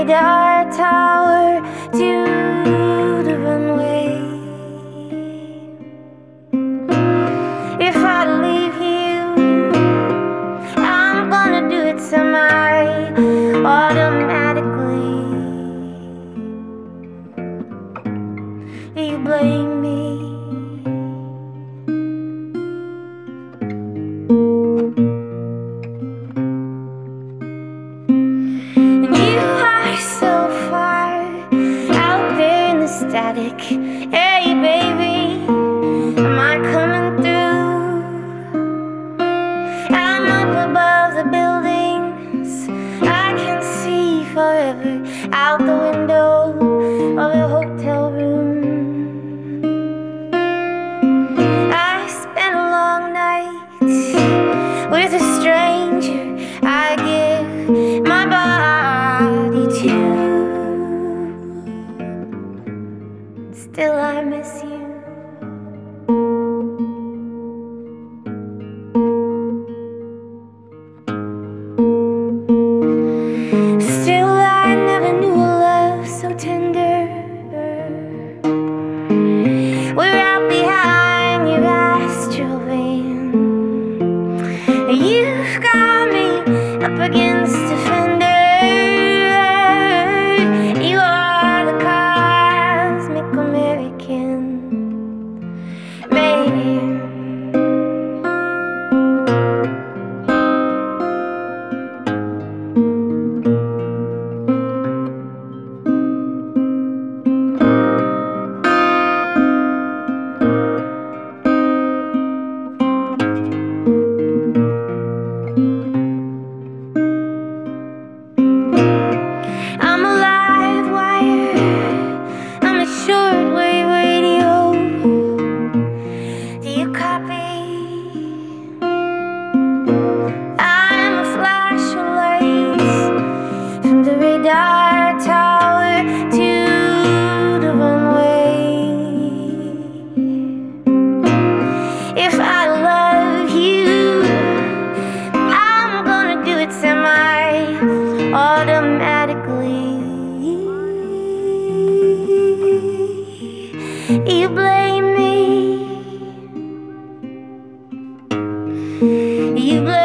radar tower to the runway. If I leave you, I'm gonna do it semi-automatically. You blame me. And you are so far out there in the static. Hey baby, am I coming through? I'm up above the buildings, I can see forever out the window of a hotel room. I spent a long night with a stranger I give my body to. Still I miss you. Still I never knew a love so tender. We're out behind your astral van. You've got me up against a fender. You are the cosmic American, maybe. I'm a live wire, I'm a shortwave radio. Do you copy? I'm a flash of lights from the radar tower to the runway. If I love you, I'm gonna do it semi-automatically. You blame me. You blame